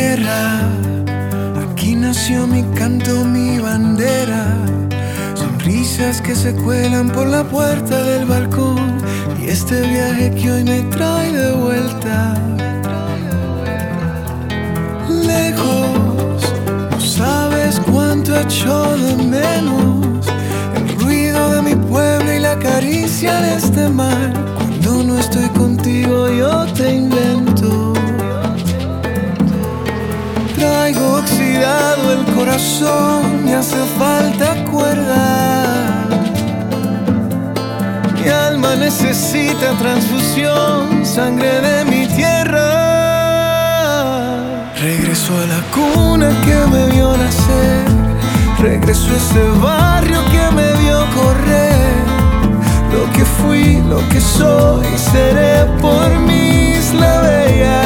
tierra, aquí nació mi canto, mi bandera. Sonrisas que se cuelan por la puerta del balcón y este viaje que hoy me trae de vuelta. Lejos, no sabes cuánto echo de menos el ruido de mi pueblo y la caricia de este mar. Cuando no estoy contigo yo te invento. Traigo oxidado el corazón, me hace falta cuerda. Mi alma necesita transfusión, sangre de mi tierra. Regreso a la cuna que me vio nacer, regreso a ese barrio que me vio correr. Lo que fui, lo que soy, seré por mi Isla Bella.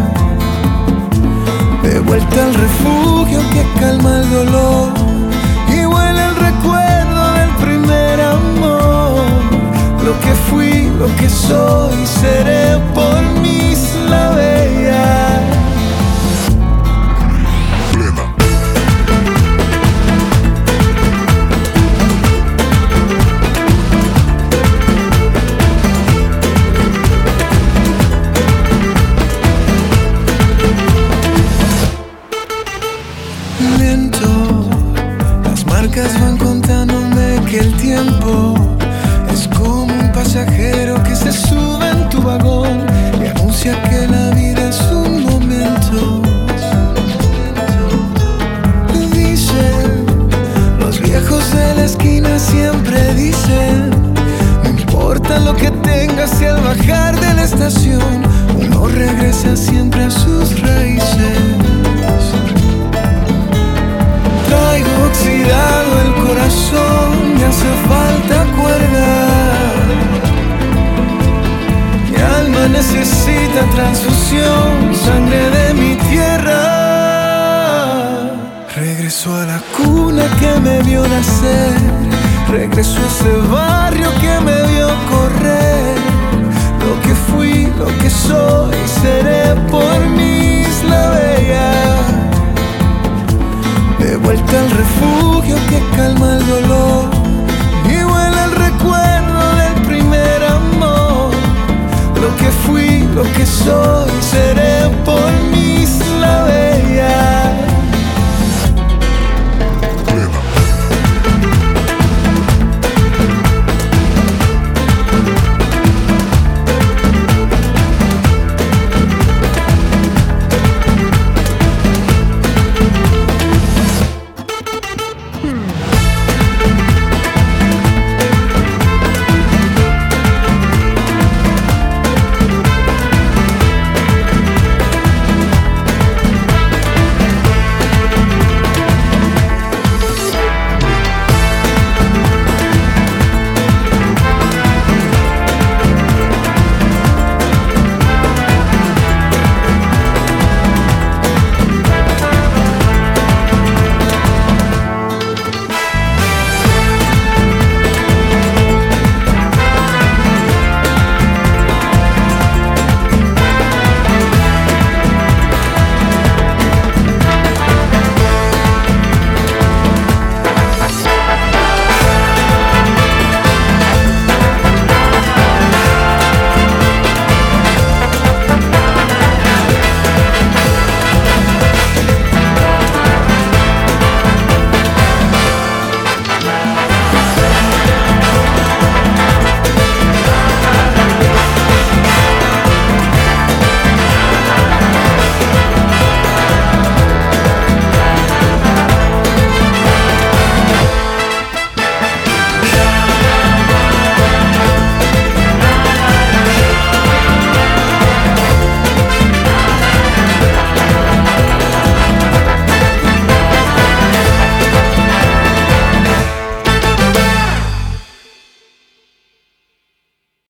De vuelta al refugio que calma el dolor y huele el recuerdo del primer amor. Lo que fui, lo que soy, seré por mi Isla Bella. Las marcas van contándome que el tiempo es como un pasajero que se sube en tu vagón y anuncia que la vida es un momento. Dicen, los viejos de la esquina siempre dicen, no importa lo que tengas si al bajar de la estación uno regresa siempre a sus raíces. Traigo oxidado el corazón, me hace falta cuerda. Mi alma necesita transfusión, sangre de mi tierra. Regreso a la cuna que me vio nacer, regreso a ese barrio que me vio correr. Lo que fui, lo que soy, seré por mí.